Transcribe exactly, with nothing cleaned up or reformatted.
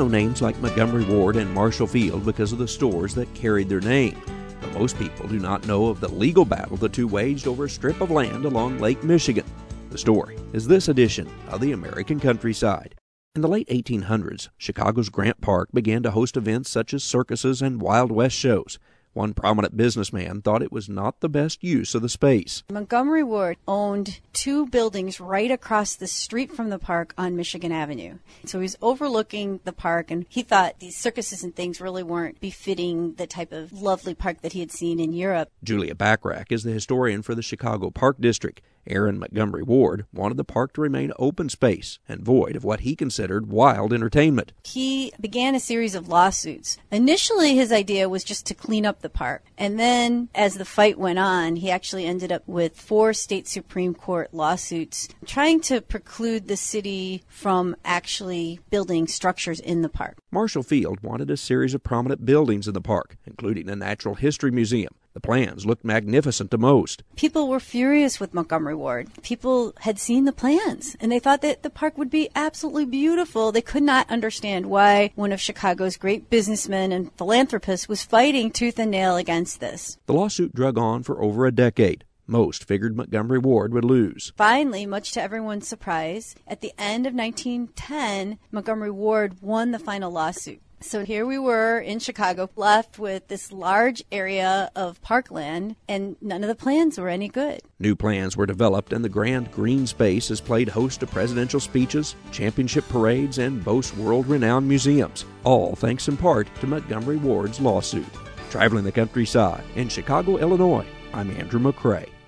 know names like Montgomery Ward and Marshall Field because of the stores that carried their name. But most people do not know of the legal battle the two waged over a strip of land along Lake Michigan. The story is this edition of the American Countryside. In the late eighteen hundreds, Chicago's Grant Park began to host events such as circuses and Wild West shows. One prominent businessman thought it was not the best use of the space. Montgomery Ward owned two buildings right across the street from the park on Michigan Avenue. So he was overlooking the park, and he thought these circuses and things really weren't befitting the type of lovely park that he had seen in Europe. Julia Backrack is the historian for the Chicago Park District. Aaron Montgomery Ward wanted the park to remain open space and void of what he considered wild entertainment. He began a series of lawsuits. Initially, his idea was just to clean up the park. And then, as the fight went on, he actually ended up with four state Supreme Court lawsuits trying to preclude the city from actually building structures in the park. Marshall Field wanted a series of prominent buildings in the park, including a natural history museum. The plans looked magnificent to most. People were furious with Montgomery Ward. People had seen the plans, and they thought that the park would be absolutely beautiful. They could not understand why one of Chicago's great businessmen and philanthropists was fighting tooth and nail against this. The lawsuit drug on for over a decade. Most figured Montgomery Ward would lose. Finally, much to everyone's surprise, at the end of nineteen ten, Montgomery Ward won the final lawsuit. So here we were in Chicago, left with this large area of parkland, and none of the plans were any good. New plans were developed, and the grand green space has played host to presidential speeches, championship parades, and boasts world-renowned museums, all thanks in part to Montgomery Ward's lawsuit. Traveling the countryside in Chicago, Illinois, I'm Andrew McCrae.